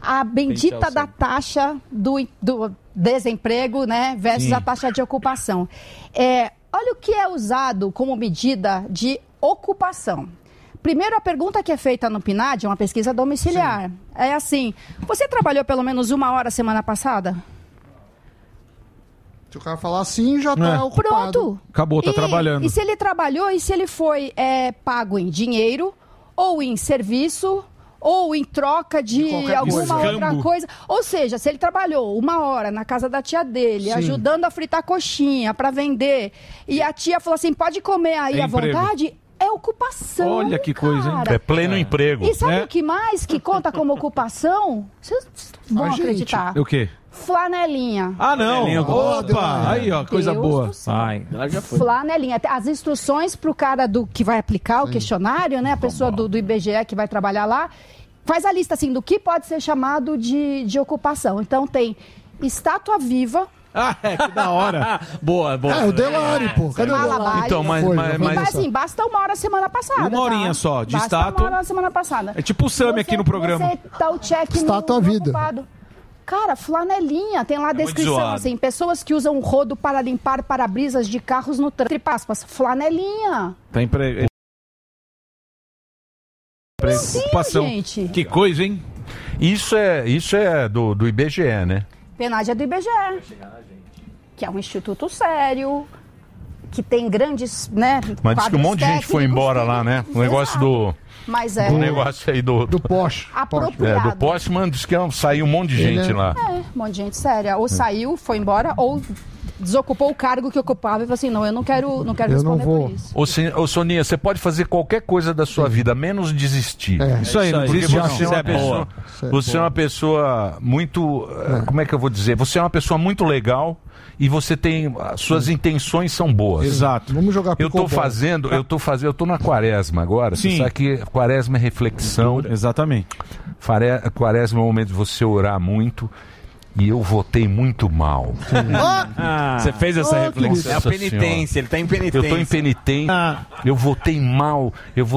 a bendita da taxa do desemprego, né, versus a taxa de ocupação. Olha o que é usado como medida de ocupação. Primeiro, a pergunta que é feita no PNAD é uma pesquisa domiciliar. Sim. É assim, você trabalhou pelo menos 1 hora semana passada? Se o cara falar assim, já está ocupado. Pronto. Acabou, tá trabalhando. E se ele trabalhou, e se ele foi pago em dinheiro, ou em serviço, ou em troca de alguma outra coisa. Ou seja, se ele trabalhou 1 hora na casa da tia dele, ajudando a fritar coxinha para vender, e a tia falou assim, pode comer aí à vontade... É ocupação. Olha que coisa, hein? É pleno emprego. E sabe o que mais que conta como ocupação? Vocês vão acreditar. O quê? Flanelinha. Ah, não. Opa! Aí, ó, coisa boa. Ai, já foi. Flanelinha. As instruções pro cara que vai aplicar o questionário, né? A pessoa do IBGE que vai trabalhar lá, faz a lista, assim, do que pode ser chamado de ocupação. Então, tem estátua viva. Que da hora. Boa. O Delari, pô. Cadê o Delari? Então, mas assim, basta 1 hora semana passada. 1 horinha só, de basta estátua. 1 hora semana passada. É tipo o Sami aqui no programa. Você tá o check estátua vida. Ocupado. Cara, flanelinha, tem lá a descrição, assim, pessoas que usam rodo para limpar para-brisas de carros no trânsito. Entre aspas, flanelinha. Tá preocupação. Gente. Que coisa, hein? Isso é do IBGE, né? PNAD é do IBGE, que é um instituto sério, que tem grandes, né? Mas diz que um monte de gente foi embora lá, né? O negócio do... Mas o negócio aí do Porsche. Apropriado. Do Porsche, mano, diz que saiu um monte de gente lá. Um monte de gente séria. Ou saiu, foi embora, ou desocupou o cargo que ocupava e falou assim, não, eu não quero responder por isso. Ô Soninha, você pode fazer qualquer coisa da sua vida, menos desistir. Isso aí, não porque desiste. Você é uma pessoa muito... Como é que eu vou dizer? Você é uma pessoa muito legal e você tem... Suas intenções são boas. Exato. Vamos jogar Eu tô na quaresma agora. Sim. Você sabe que quaresma é reflexão. Exatamente. Quaresma é o momento de você orar muito. E eu votei muito mal. Você fez essa reflexão. É a penitência, ele tá em penitência. Eu tô em penitência. Eu votei mal.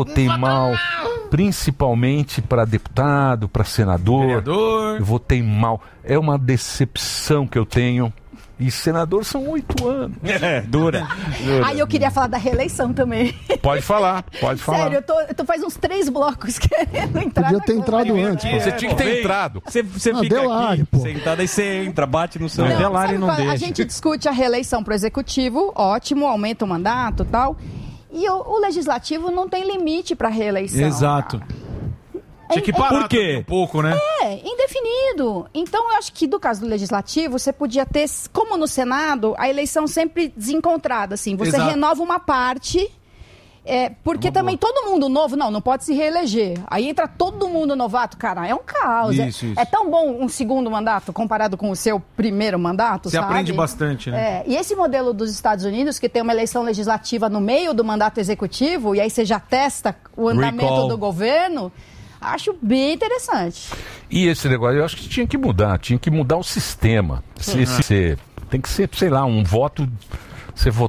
Principalmente para deputado, para senador. Vereador. Eu votei mal. É uma decepção que eu tenho. E senador são 8 anos. Dura. Aí eu queria falar da reeleição também. Pode falar. Sério, eu tô faz uns 3 blocos querendo entrar. Podia ter entrado antes. Você tinha que ter entrado. Você fica Delari, aqui, sentado, aí você entra, bate no seu... Delari não deixa. A gente discute a reeleição pro executivo, ótimo, aumenta o mandato e tal. E o legislativo não tem limite para reeleição. Exato. Tinha que parar. Por quê? Um pouco, né? Indefinido. Então, eu acho que do caso do Legislativo, você podia ter, como no Senado, a eleição sempre desencontrada, assim. Você renova uma parte, porque também todo mundo novo, não pode se reeleger. Aí entra todo mundo novato, cara, é um caos. Isso. É tão bom um segundo mandato comparado com o seu primeiro mandato, Você aprende bastante, né? E esse modelo dos Estados Unidos, que tem uma eleição legislativa no meio do mandato executivo, e aí você já testa o andamento do governo... Acho bem interessante. E esse negócio, eu acho que tinha que mudar o sistema. Tem que ser, sei lá, um voto. Você votar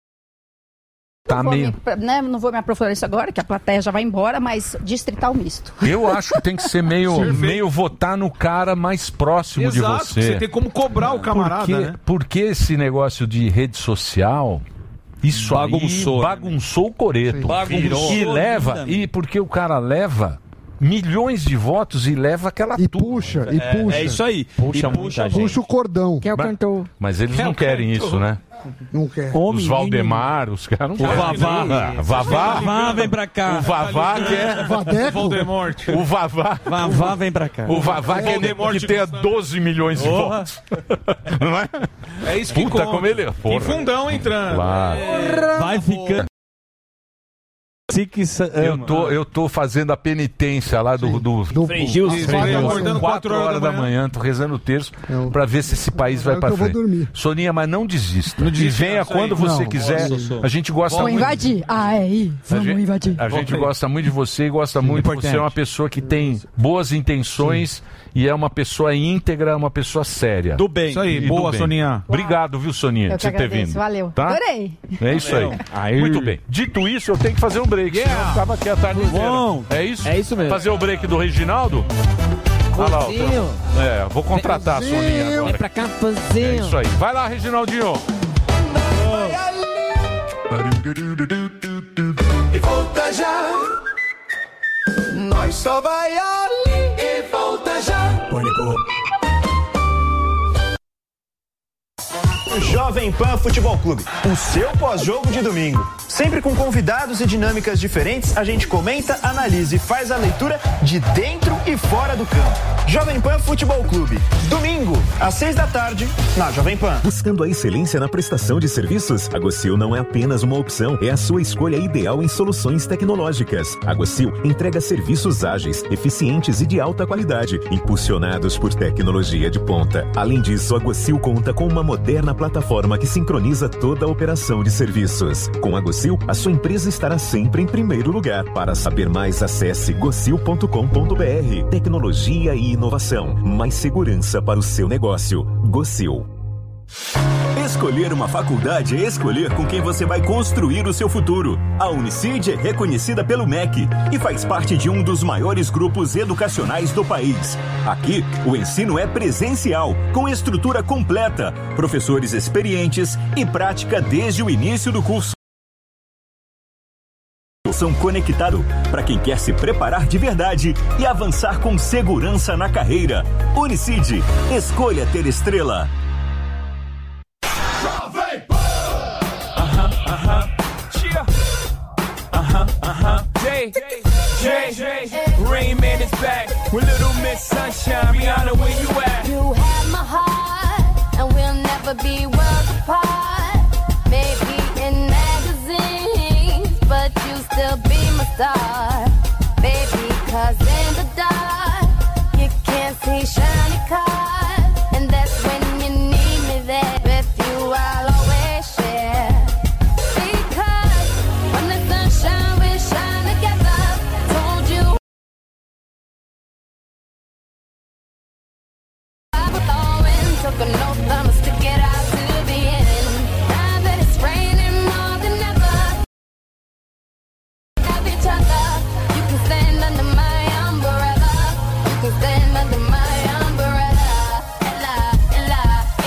meio. Não vou me aprofundar isso agora, que a plateia já vai embora, mas distrital misto. Eu acho que tem que ser meio votar no cara mais próximo de você. Você tem como cobrar o camarada, né? Porque esse negócio de rede social. Isso bagunçou o coreto. E porque o cara leva milhões de votos e leva aquela puxa. É isso aí. Puxa o cordão. Que é o cantor. Mas eles não querem isso, né? Não quer. Os Valdemar, os caras não querem. Vavá vem pra cá. O Vavá quer... Voldemort. O Vavá vem pra cá. O Vavá quer que tenha 12 milhões de votos. Não é? É isso que conta. Como ele... Tem fundão entrando. Claro. Vai ficando. Eu tô fazendo a penitência lá do Frei Gilson. Acordando 4 horas da manhã, tô rezando o terço pra ver se esse país vai pra frente. Soninha, mas não desista. E venha quando você quiser. A gente gosta muito. Vamos invadir. Vamos invadir. A gente gosta muito de você e gosta muito. Você é uma pessoa que tem boas intenções e é uma pessoa íntegra, uma pessoa séria. Do bem. Isso aí, boa, Soninha. Obrigado, viu, Soninha, por você ter vindo. Valeu. Tá? Adorei. É isso aí. Muito bem. Dito isso, eu tenho que fazer um break. Senão eu ficava aqui a tarde inteira. Bom. É isso? É isso mesmo. Fazer o break do Reginaldo? Campozinho. Vou contratar a Soninha agora. Vem pra Campozinho. É isso aí. Vai lá, Reginaldinho. E volta já. Nós só vai ali e volta já. Pânico. Jovem Pan Futebol Clube, o seu pós-jogo de domingo. Sempre com convidados e dinâmicas diferentes, a gente comenta, analisa e faz a leitura de dentro e fora do campo. Jovem Pan Futebol Clube, domingo, às 6 da tarde, na Jovem Pan. Buscando a excelência na prestação de serviços? A Gocil não é apenas uma opção, é a sua escolha ideal em soluções tecnológicas. A Gocil entrega serviços ágeis, eficientes e de alta qualidade, impulsionados por tecnologia de ponta. Além disso, a Gocil conta com uma moderna plataforma que sincroniza toda a operação de serviços. Com a Gocil, a sua empresa estará sempre em primeiro lugar. Para saber mais, acesse gocil.com.br. Tecnologia e inovação. Mais segurança para o seu negócio. Gocil. Escolher uma faculdade é escolher com quem você vai construir o seu futuro. A Unicid é reconhecida pelo MEC e faz parte de um dos maiores grupos educacionais do país. Aqui, o ensino é presencial, com estrutura completa, professores experientes e prática desde o início do curso. São conectado para quem quer se preparar de verdade e avançar com segurança na carreira. Unicid, escolha ter estrela. Rain Man is back with Little Miss Sunshine. Rihanna, where you at? You have my heart, and we'll never be worlds apart. Maybe in magazines, but you still be my star. Baby, 'cause in the dark, you can't see shiny cars. And that's when you need me there. With you, I'll always share. Because when the sunshine, we shine together. Told you I was always took an oath, I'ma stick it out to the end. Now that it's raining more than ever, have each other. You can stand under my umbrella. You can stand under my umbrella. Ella, ella,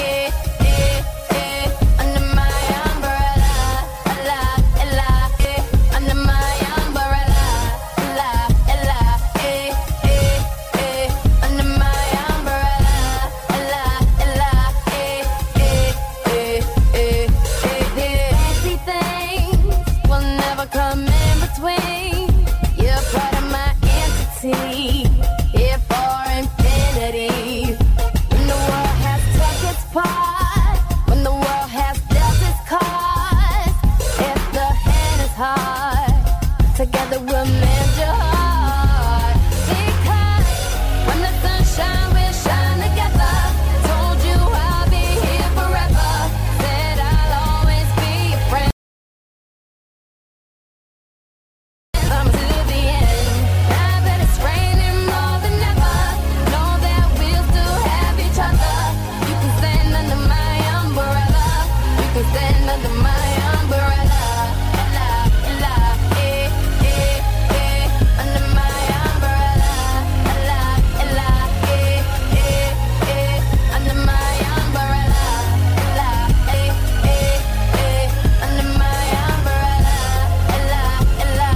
under my umbrella. Ella, ella, under my umbrella. Ella, ella, under my umbrella. Ella, ella, fancy things will never come in between. You're part of my entity, here for infinity. When the world has took its part, when the world has dealt its cards, if the hand is hard, together we'll mend your heart. Because when the sunshine, we'll shine together. Told you I'll be here forever. Said I'll always be your friend. I'm to the end. Now that it's raining more than ever, know that we'll still have each other. You can stand under my umbrella. You can stand under my umbrella. Ella, ella, under my umbrella. Ella, ella, under my umbrella. Ella, under my umbrella. Ella, ella,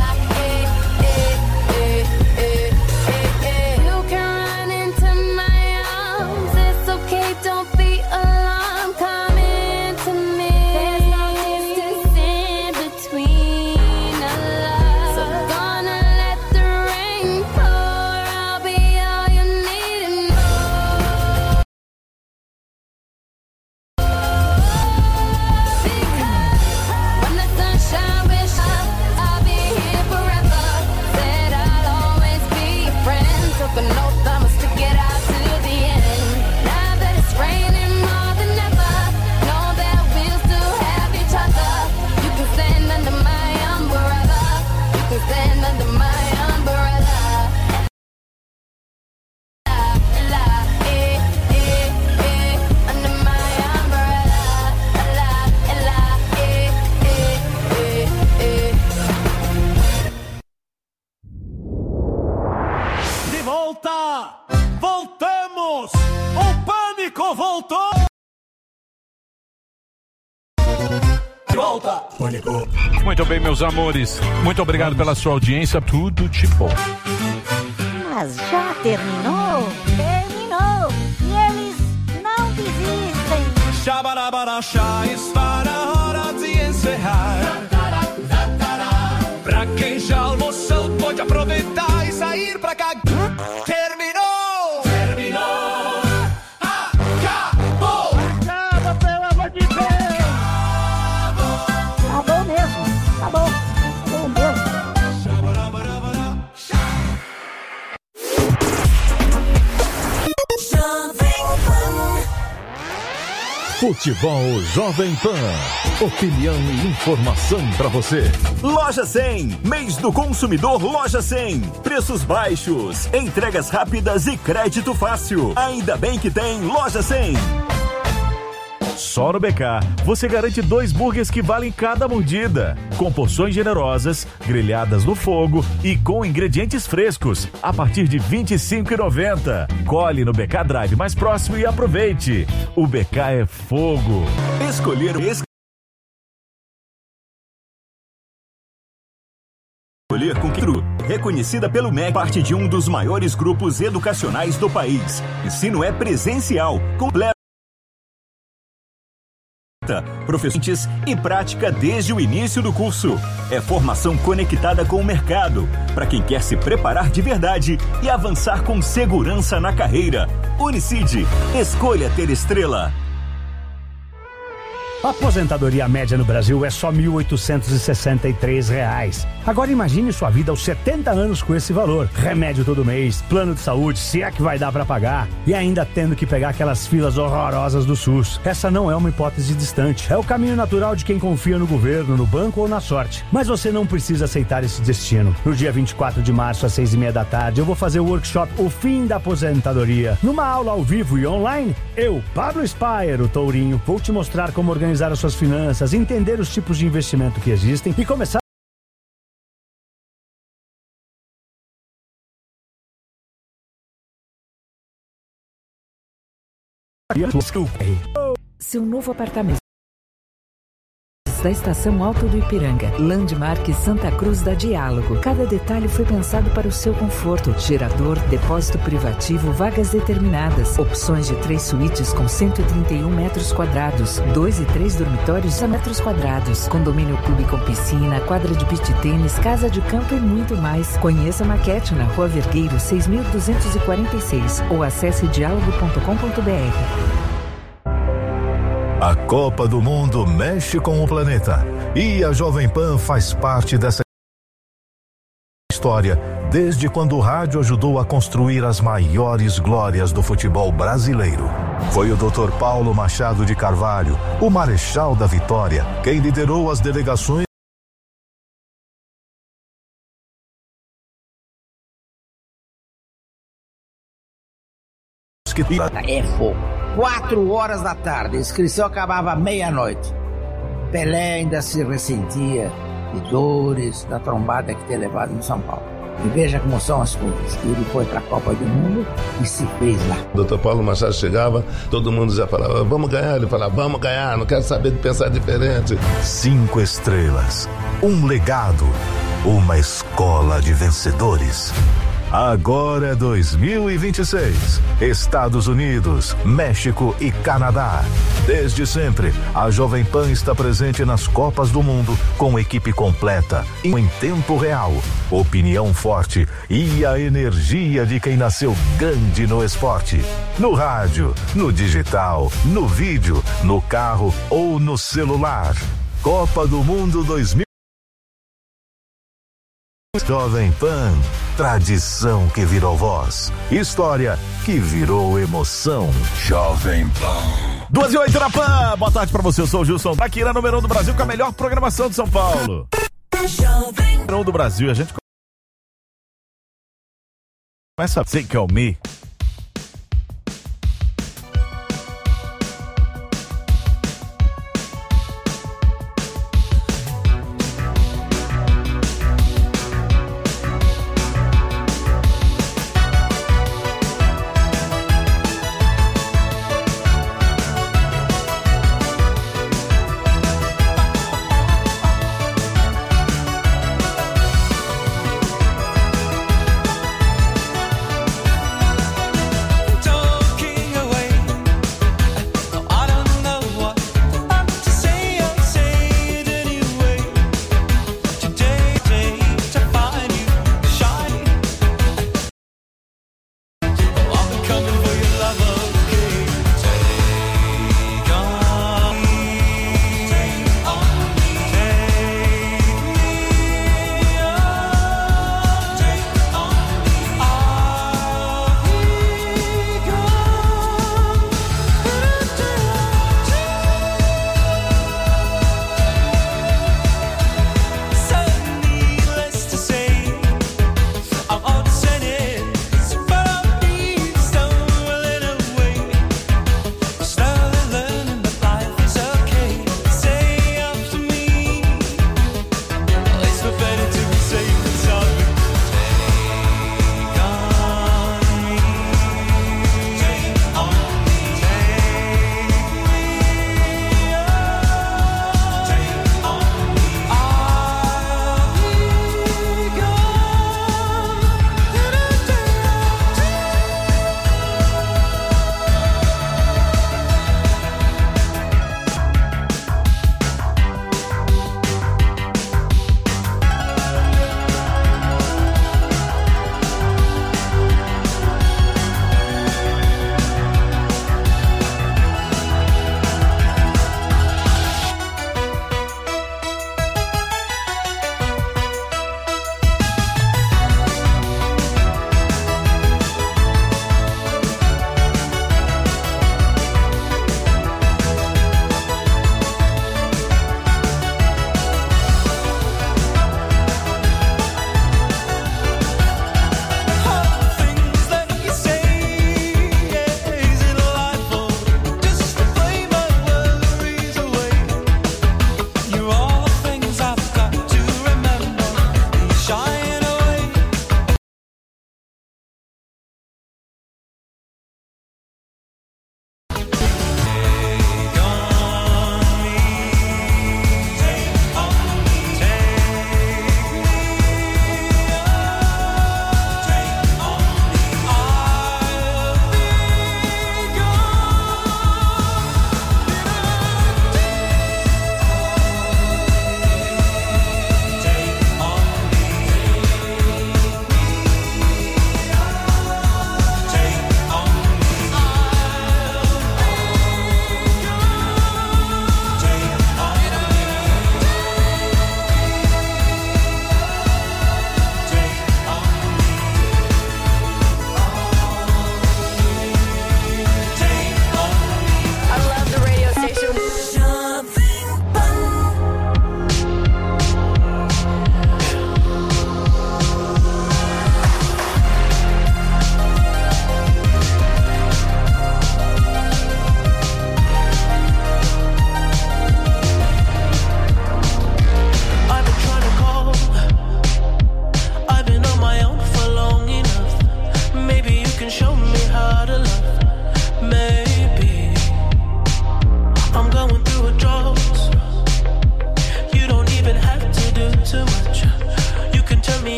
you can run into my arms. It's okay, don't be alarmed. Come into me. There's no distance in between us. So gonna let the rain pour. I'll be all you need and more. Because when the sunshine will shine, I'll be here forever. Said I'll always be your friend. Took an oath, I'ma stick it out to the end. Now that it's raining voltou! Volta! Pânico. Muito bem, meus amores. Muito obrigado pela sua audiência. Tudo de bom. Mas já terminou? Terminou! E eles não desistem! Xabarabarachá, está na hora de encerrar. Pra quem já almoçou, pode aproveitar e sair pra cá. Terminou! Terminou! Acabou! Acaba, pelo amor de Deus! Acabou mesmo! Acabou! Acabou mesmo! Futebol Jovem Pan. Opinião e informação pra você. Loja 100. Mês do consumidor Loja 100. Preços baixos, entregas rápidas e crédito fácil. Ainda bem que tem Loja 100. Só no BK, você garante 2 burgers que valem cada mordida. Com porções generosas, grelhadas no fogo e com ingredientes frescos, a partir de R$ 25,90. Colhe no BK Drive mais próximo e aproveite. O BK é fogo. Escolher com Quiro, reconhecida pelo MEC, parte de um dos maiores grupos educacionais do país. Ensino é presencial, completo. Professores e prática desde o início do curso. É formação conectada com o mercado, para quem quer se preparar de verdade e avançar com segurança na carreira. Unicid, escolha ter estrela. A aposentadoria média no Brasil é só R$ 1.863. Agora imagine sua vida aos 70 anos com esse valor. Remédio todo mês, plano de saúde, se é que vai dar pra pagar. E ainda tendo que pegar aquelas filas horrorosas do SUS. Essa não é uma hipótese distante. É o caminho natural de quem confia no governo, no banco ou na sorte. Mas você não precisa aceitar esse destino. No dia 24 de março, às 6:30 da tarde, eu vou fazer o workshop O Fim da Aposentadoria. Numa aula ao vivo e online, eu, Pablo Spyer, o Tourinho, vou te mostrar como organizar as suas finanças, entender os tipos de investimento que existem e começar seu novo apartamento da Estação Alto do Ipiranga. Landmark Santa Cruz da Diálogo. Cada detalhe foi pensado para o seu conforto. Gerador, depósito privativo, vagas determinadas. Opções de 3 suítes com 131 metros quadrados. 2 e 3 dormitórios a metros quadrados. Condomínio clube com piscina, quadra de beach tênis, casa de campo e muito mais. Conheça a maquete na Rua Vergueiro 6.246 ou acesse diálogo.com.br. A Copa do Mundo mexe com o planeta e a Jovem Pan faz parte dessa história desde quando o rádio ajudou a construir as maiores glórias do futebol brasileiro. Foi o Dr. Paulo Machado de Carvalho, o Marechal da Vitória, quem liderou as delegações É fogo. 4 horas da tarde, a inscrição acabava meia-noite. Pelé ainda se ressentia de dores da trombada que tinha levado no São Paulo. E veja como são as coisas. Ele foi para a Copa do Mundo e se fez lá. O Dr. Paulo Machado chegava, todo mundo já falava, vamos ganhar. Ele falava, vamos ganhar, não quero saber de pensar diferente. 5 estrelas, um legado, uma escola de vencedores. Agora é 2026. Estados Unidos, México e Canadá. Desde sempre, a Jovem Pan está presente nas Copas do Mundo com equipe completa, em tempo real, opinião forte e a energia de quem nasceu grande no esporte. No rádio, no digital, no vídeo, no carro ou no celular. Copa do Mundo 2026. Jovem Pan, tradição que virou voz, história que virou emoção. Jovem Pan. 2:08 na Pan. Boa tarde pra você, eu sou o Gilson Baquira, número 1 do Brasil, com a melhor programação de São Paulo. Número 1 do Brasil, a gente começa a Take On Me.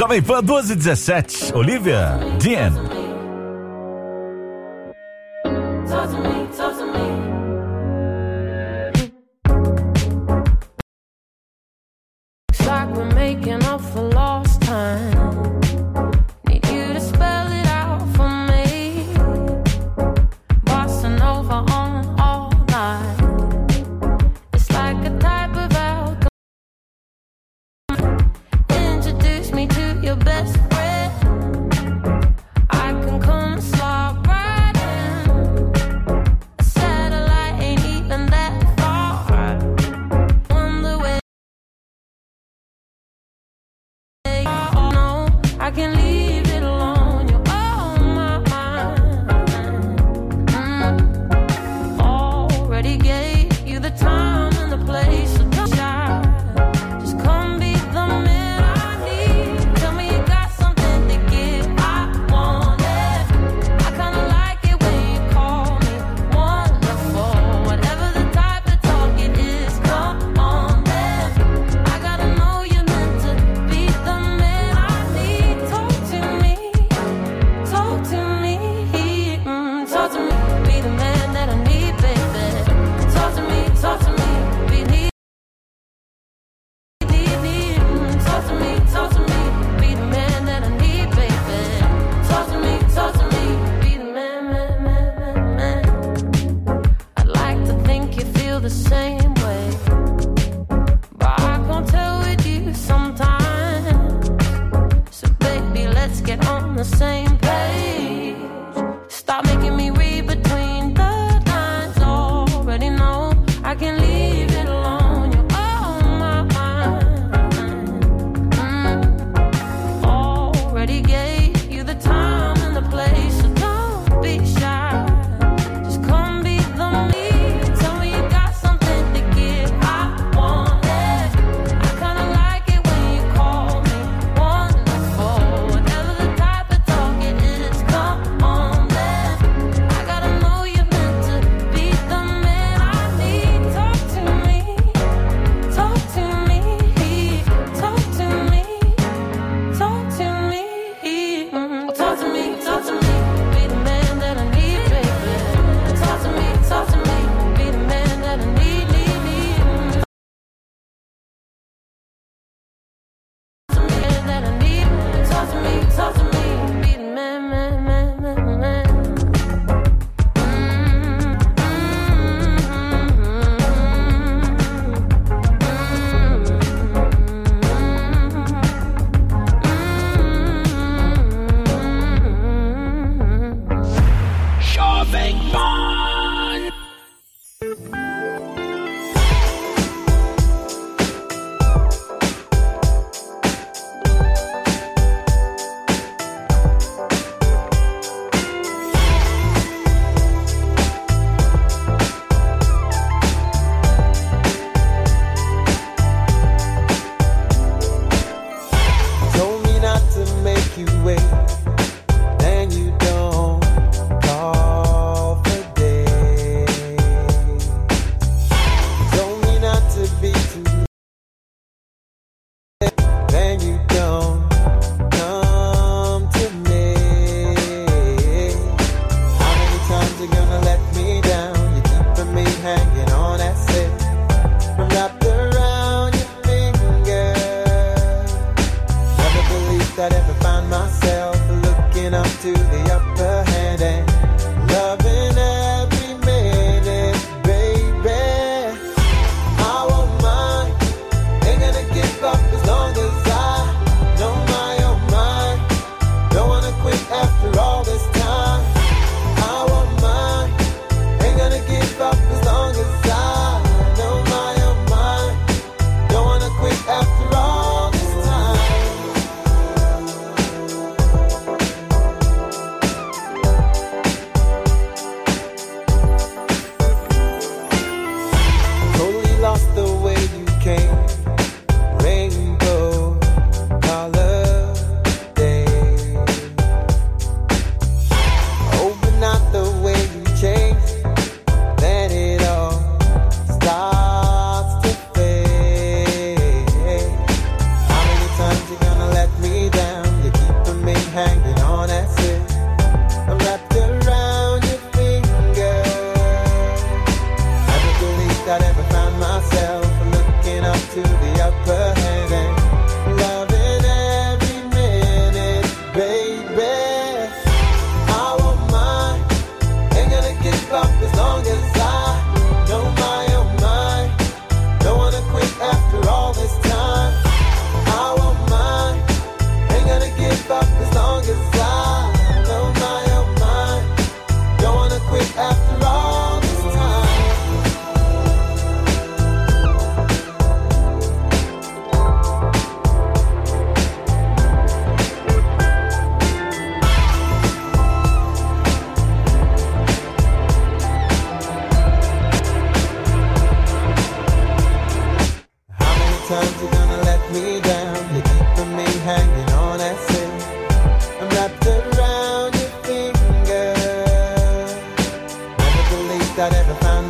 Jovem Pan 12:17. Olivia Dean. It's like we're making up for lost time. Need you to spell it out for me. Bossa Nova on all night. It's like a type of alcohol. Introduce me to your best friend. I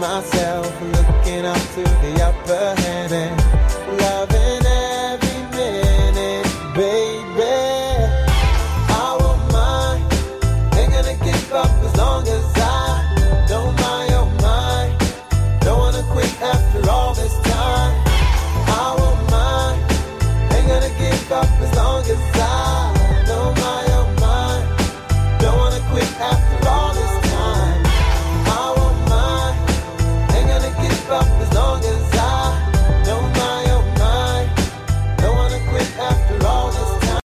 myself, looking up to the upper hand and loving every minute, baby. I won't mind, ain't gonna give up as long as I don't mind your mind. Don't wanna quit after all this time. I won't mind, ain't gonna give up as long as I don't mind your mind. Don't wanna quit after all this time. I won't mind, ain't gonna give up as long as I don't mind your mind. Don't wanna quit after all this time.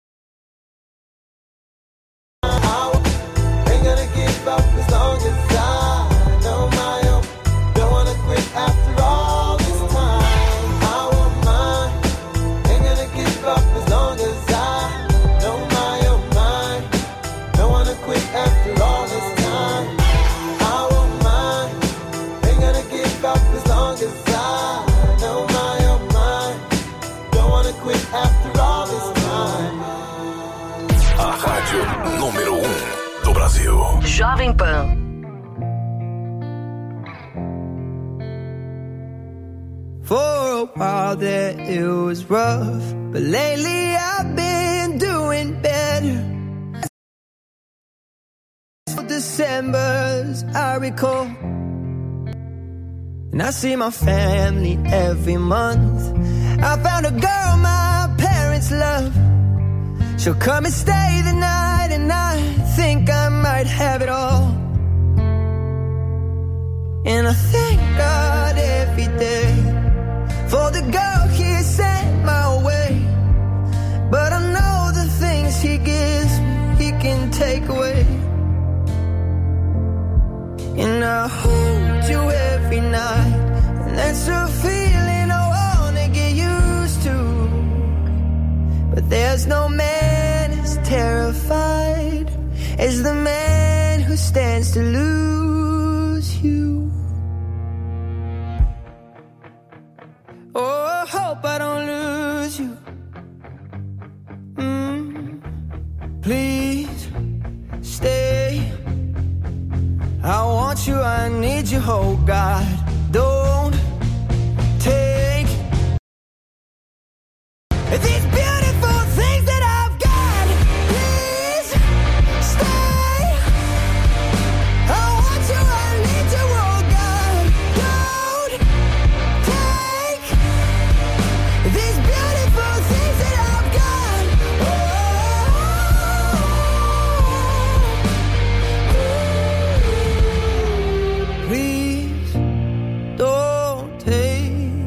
I ain't gonna give up as long as I don't mind your. Don't wanna quit after all this time. I won't mind, ain't gonna give up as long as I don't mind your mind. Don't wanna quit after all this time. I won't mind, ain't gonna give up as long as I don't mind your mind. Don't wanna quit after all this time. A rádio número 1 do Brasil. Jovem Pan. For a while there it was rough, but lately I've been doing better. Decembers I recall, and I see my family every month. I found a girl my parents love. She'll come and stay the night, and I think I might have it all. And I thank God every day for the girl he sent my way. But I know the things he gives me, he can take away. And I hold you every night, and that's a feeling I wanna get used to. But there's no man as terrified as the man who stands to lose you. Oh, I hope I don't lose you. Please stay. I want you, I need you, oh God. Don't take these beautiful things that I've got. Please stay. I want you, I need you, oh God. Don't take these beautiful things that I've got. Please don't take.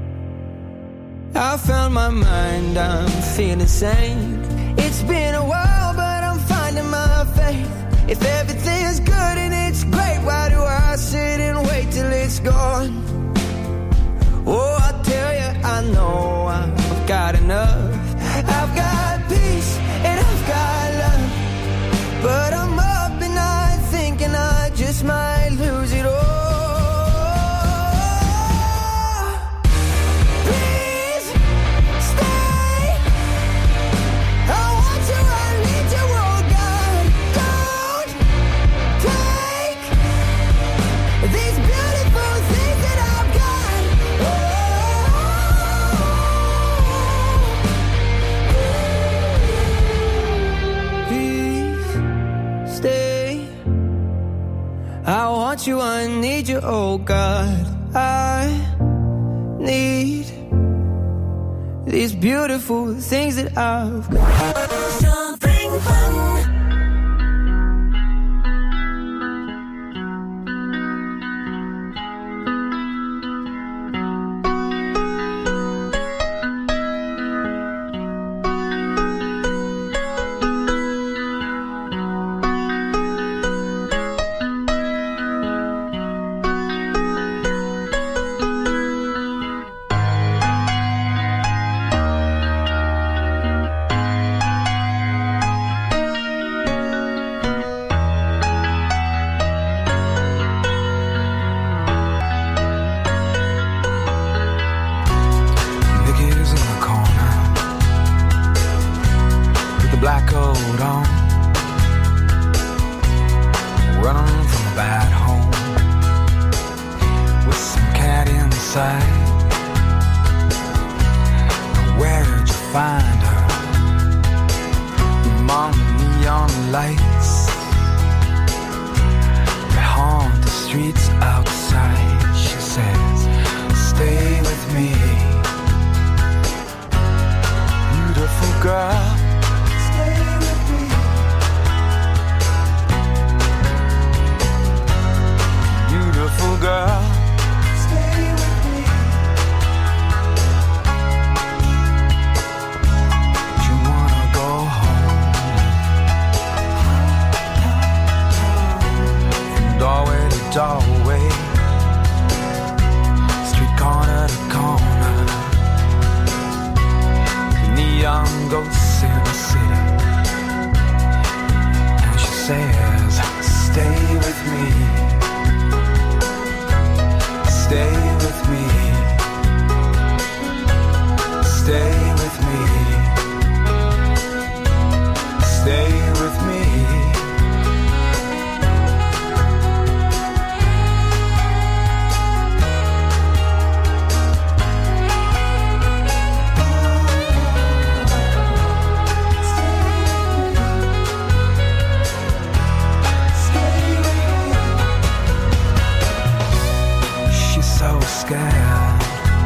I found my mind, I'm feeling sane. It's been a while, but I'm finding my faith. If everything is good and it's great, why do I sit and wait till it's gone? Oh, I tell you, I know I've got enough. I've got peace and I've got love, but I'm up at night thinking I just might lose it all. Please stay. I want you, I need you, oh God. Don't take these beautiful things that I've got. Please stay. I want you, I need you, oh God. I need these beautiful things that I've got. Something fun. doorway, street corner to corner, neon ghosts in the city, and she says, stay with me, stay with me, stay with me, stay with me. Scared,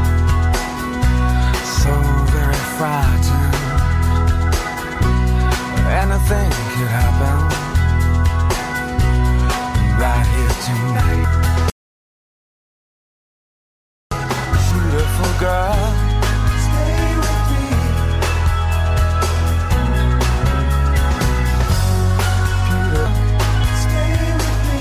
so very frightened. Anything could happen right here tonight. Beautiful girl, stay with me. Beautiful, stay with me.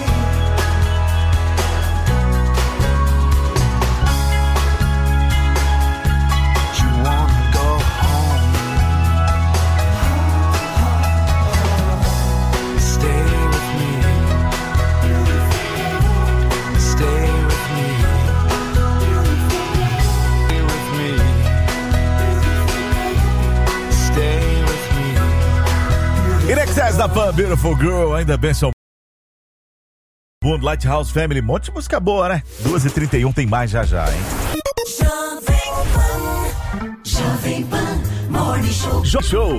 Inexcess da Pan, Beautiful Girl, ainda bem seu mundo, Lighthouse Family, um monte de música boa, né? 2h31 tem mais já, hein? Jovem Pan Morning Show. Show.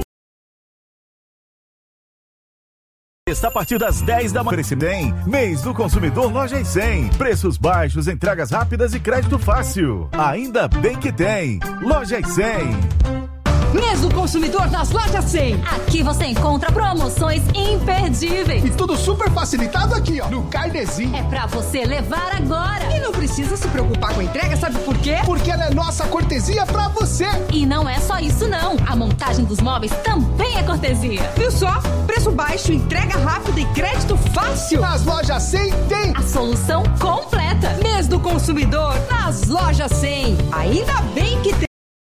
Está a partir das 10 da manhã. Mês do Consumidor Loja e 100. Preços baixos, entregas rápidas e crédito fácil. Ainda bem que tem. Loja e 100. Mês do Consumidor nas Lojas 100. Aqui você encontra promoções imperdíveis. E tudo super facilitado aqui, ó, no Carnezinho. É pra você levar agora. E não precisa se preocupar com a entrega, sabe por quê? Porque ela é nossa cortesia pra você. E não é só isso não. A montagem dos móveis também é cortesia. Viu só? Preço baixo, entrega rápida e crédito fácil. Nas Lojas 100 tem a solução completa. Mês do Consumidor nas Lojas 100. Ainda bem que tem.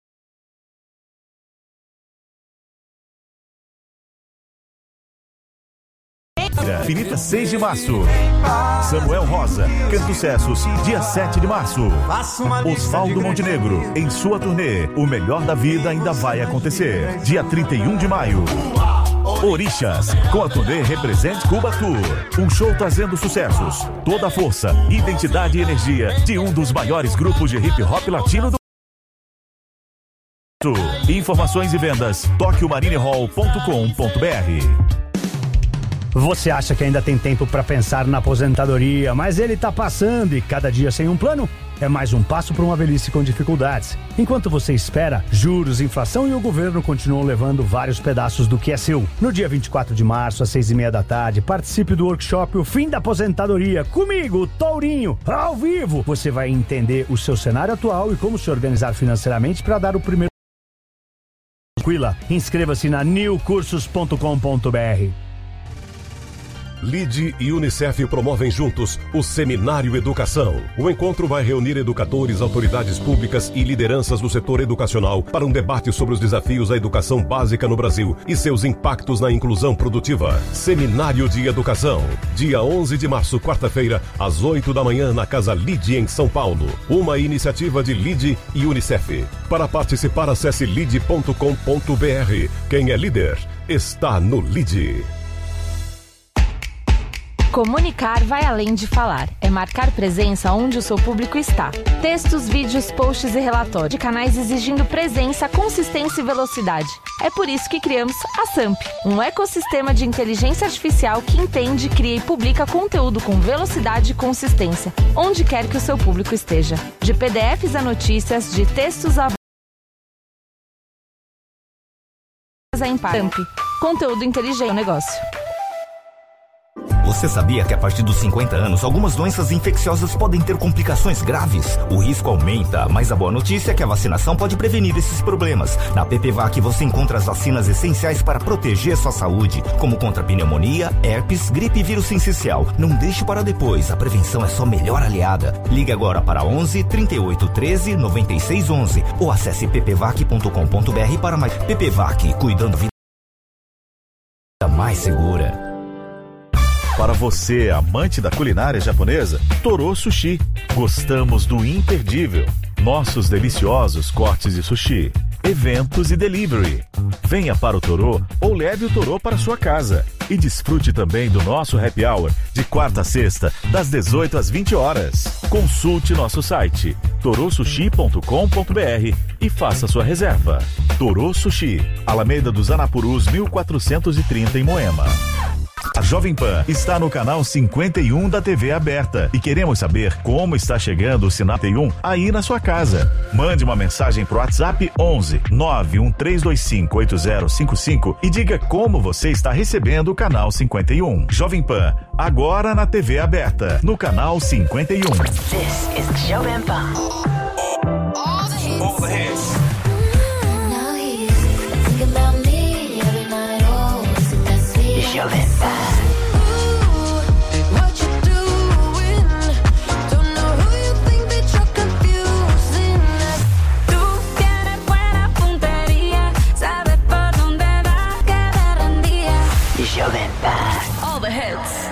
Infinita 6 de março. Samuel Rosa, Canto Sucessos, dia 7 de março. Osvaldo Montenegro, em sua turnê, o melhor da vida ainda vai acontecer. Dia 31 de maio. Orixás, com a turnê Represente Cuba Tour. Um show trazendo sucessos, toda a força, identidade e energia de um dos maiores grupos de hip hop latino do mundo. Informações e vendas, toquiomarinehall.com.br. Você acha que ainda tem tempo para pensar na aposentadoria, mas ele tá passando e cada dia sem um plano? É mais um passo para uma velhice com dificuldades. Enquanto você espera, juros, inflação e o governo continuam levando vários pedaços do que é seu. No dia 24 de março, às 6h30 da tarde, participe do workshop O Fim da Aposentadoria. Comigo, Tourinho, ao vivo. Você vai entender o seu cenário atual e como se organizar financeiramente para dar o primeiro... Tranquila, inscreva-se na newcursos.com.br. LIDE e Unicef promovem juntos o Seminário Educação. O encontro vai reunir educadores, autoridades públicas e lideranças do setor educacional para um debate sobre os desafios da educação básica no Brasil e seus impactos na inclusão produtiva. Seminário de Educação, dia 11 de março, quarta-feira, às 8 da manhã, na Casa LIDE, em São Paulo. Uma iniciativa de LIDE e Unicef. Para participar, acesse lide.com.br. Quem é líder está no LIDE. Comunicar vai além de falar. É marcar presença onde o seu público está. Textos, vídeos, posts e relatórios de canais exigindo presença, consistência e velocidade. É por isso que criamos a SAMP, um ecossistema de inteligência artificial que entende, cria e publica conteúdo com velocidade e consistência, onde quer que o seu público esteja. De PDFs a notícias, de textos a impacto. SAMP, conteúdo inteligente no negócio. Você sabia que a partir dos 50 anos, algumas doenças infecciosas podem ter complicações graves? O risco aumenta, mas a boa notícia é que a vacinação pode prevenir esses problemas. Na PPVAC você encontra as vacinas essenciais para proteger sua saúde, como contra pneumonia, herpes, gripe e vírus sincicial. Não deixe para depois, a prevenção é sua melhor aliada. Ligue agora para 11 38 13 96 11 ou acesse ppvac.com.br para mais. PPVAC, cuidando vida mais segura. Para você, amante da culinária japonesa, Toro Sushi. Gostamos do imperdível. Nossos deliciosos cortes de sushi, eventos e delivery. Venha para o Toro ou leve o Toro para sua casa. E desfrute também do nosso happy hour de quarta a sexta, das 18 às 20 horas. Consulte nosso site torosushi.com.br e faça sua reserva. Toro Sushi, Alameda dos Anapurus 1430 em Moema. A Jovem Pan está no canal 51 da TV aberta e queremos saber como está chegando o Sinal 51 aí na sua casa. Mande uma mensagem pro WhatsApp 11 91325 8055 e diga como você está recebendo o canal 51. Jovem Pan, agora na TV aberta, no canal 51. This is Jovem Pan. All the hits. All the hits. Jovem Pan. Jovem Pan. All the hits.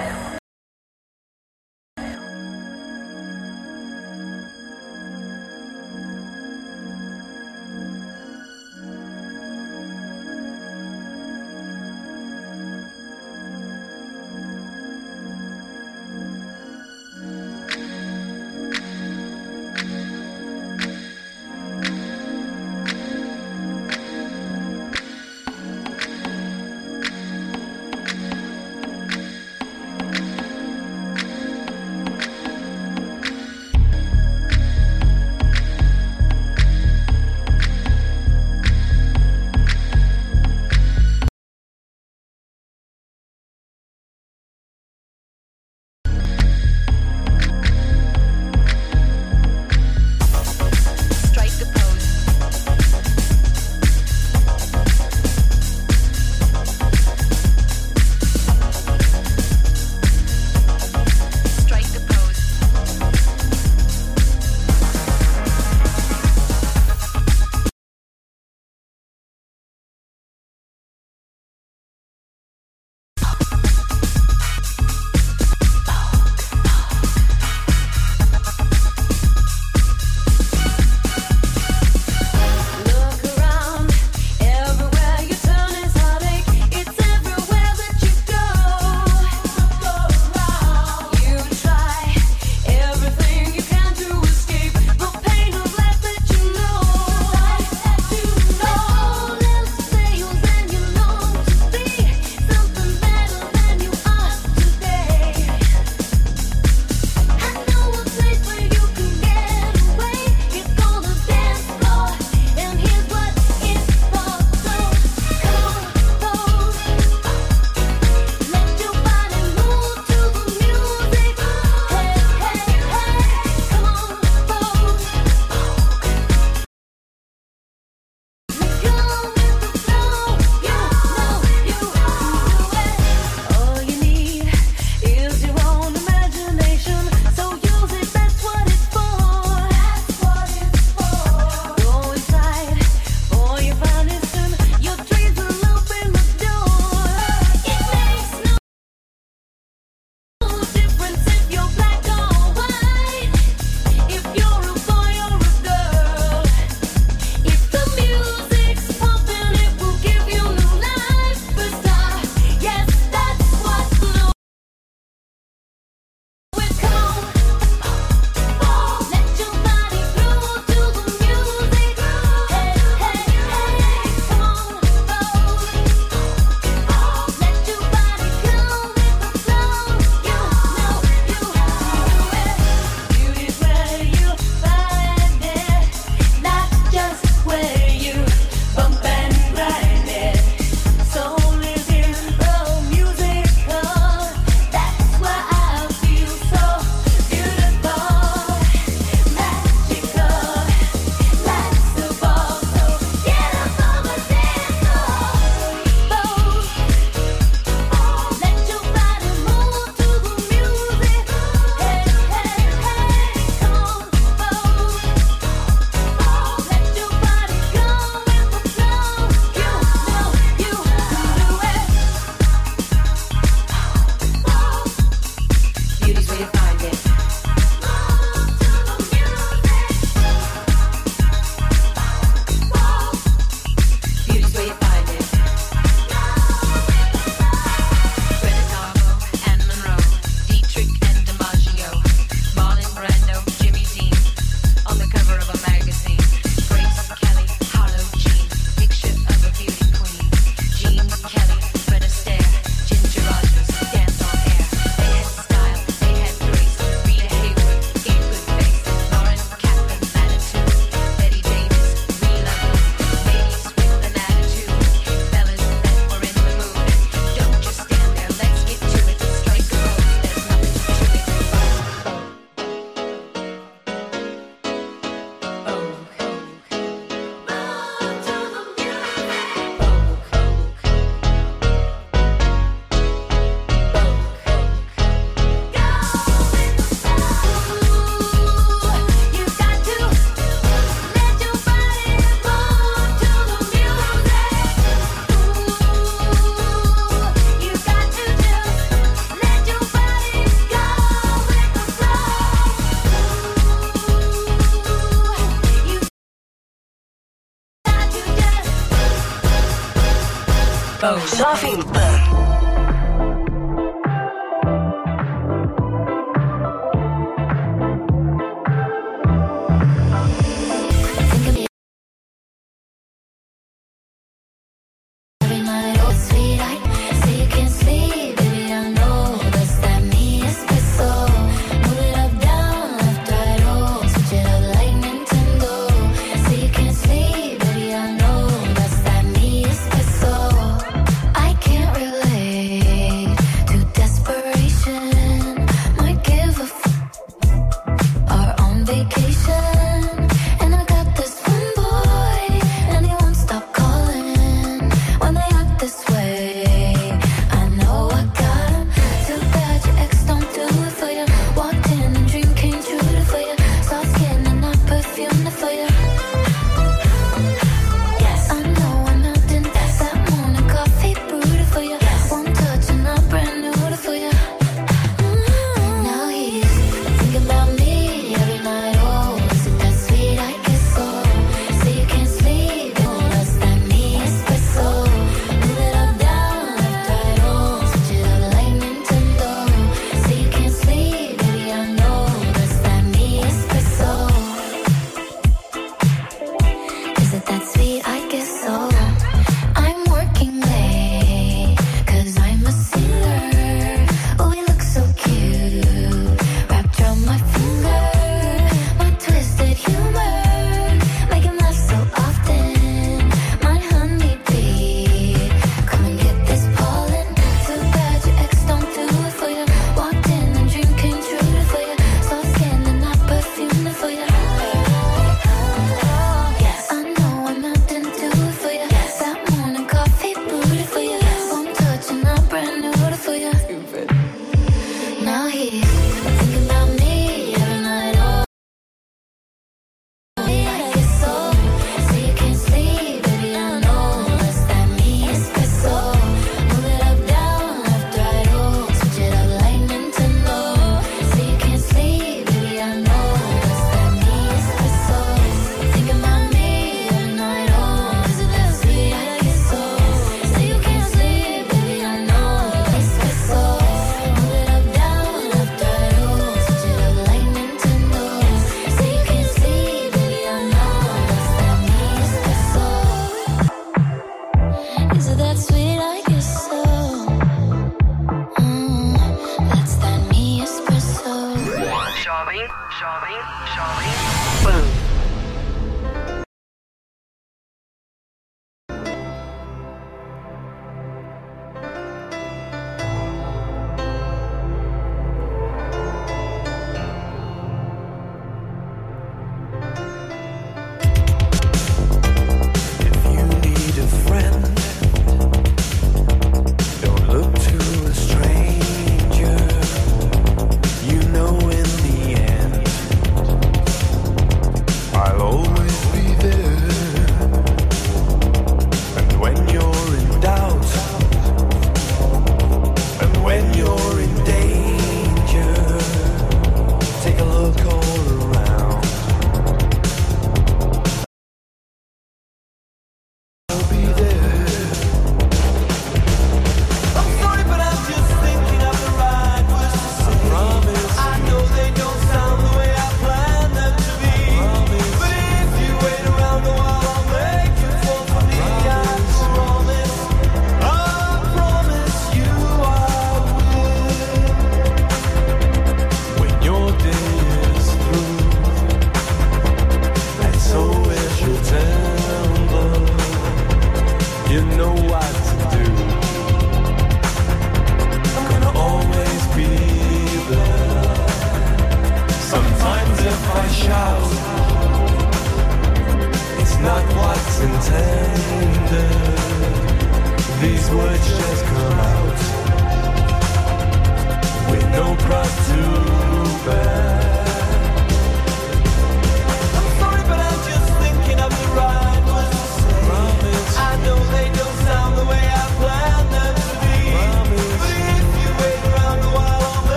Jovem Pan.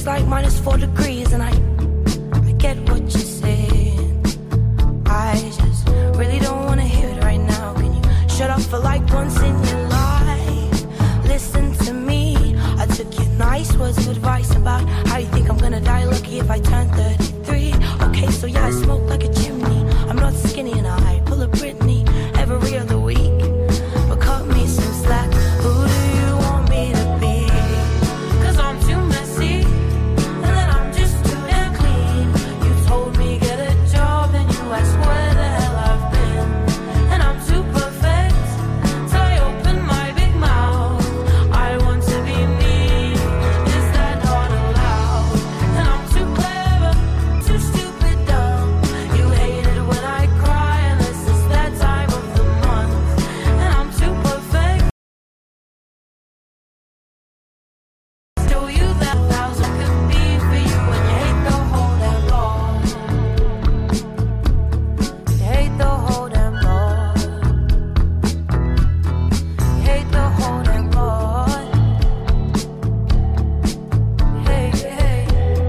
like -4 degrees, and I get what you're saying. I just really don't wanna hear it right now. Can you shut up for like once in your life? Listen to me. I took your nice words of advice about how you think I'm gonna die lucky if I turn 33. Okay, so yeah, I smoke like a chimney. I'm not skinny and I pull a Britney every other week. But cut me some slack. Who do you want me to be? 'Cause I'm too messy, and then I'm just too damn clean. You told me get a job, then you asked where the hell I've been. And I'm too perfect, so I open my big mouth. I want to be me. Is that not allowed? And I'm too clever, too stupid, dumb. You hate it when I cry, unless it's that time of the month. And I'm too perfect. Show you that 1,000 could be for you, and you hate the whole damn lot. You hate the whole damn lot. You hate the whole damn lot. Hey, hey.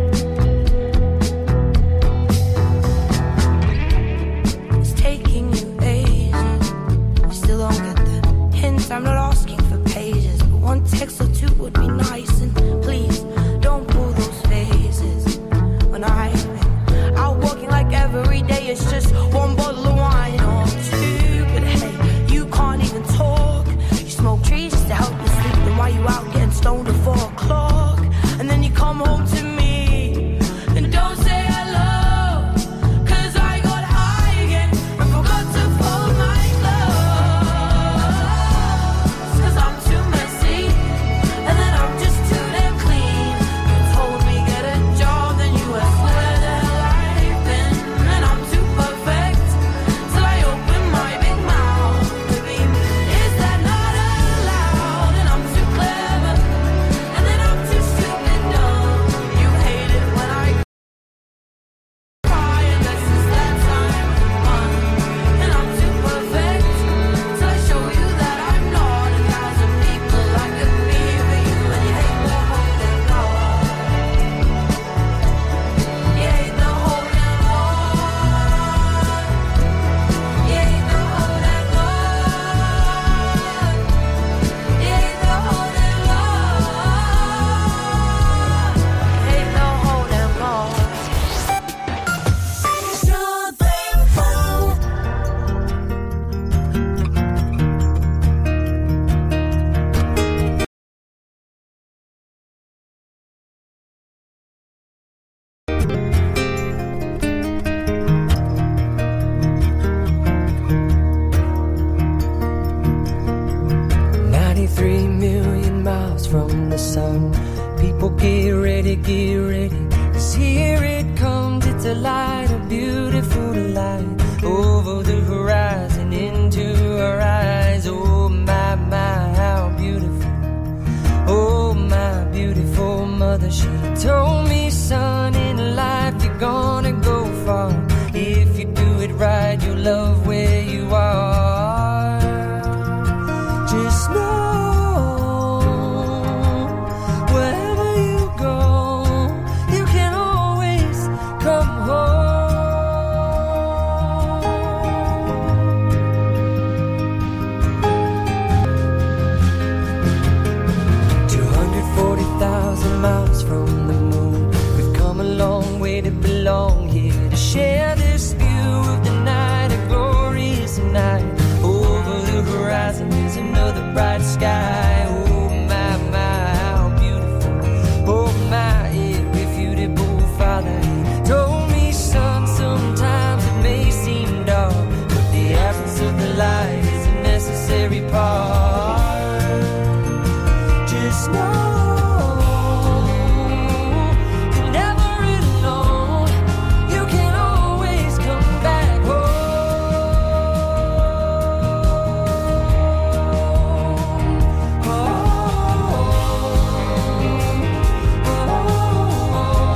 It's taking you ages. You still don't get the hint. I'm not asking for pages, but one text or two would be nice. And please don't pull those phases. When I'm out walking like every day, it's just one bottle of wine or two. But hey, you can't even talk. You smoke trees just to help you sleep. Then why you out getting stoned at 4 o'clock? And then you come home to me and don't say hello. 'Cause I got high again and forgot to fold my clothes. 'Cause I'm too messy, and then I'm just too damn clean. You told me get a job, then you asked where the hell I've been. And I'm too perfect, till I open my big mouth to be me. Is that not allowed? And I'm too clever, and then I'm too stupid, dumb. You hate it when I cry, unless it's that time of the month. And I'm too perfect, till I show you that I'm not. 1,000 people I could be for you, and you hate the whole damn lot. You hate the whole damn lot. You hate the whole damn lot. You hate the whole damn lot. You hate the whole damn lot. miles from the sun. People get ready, 'cause here it comes, it's a light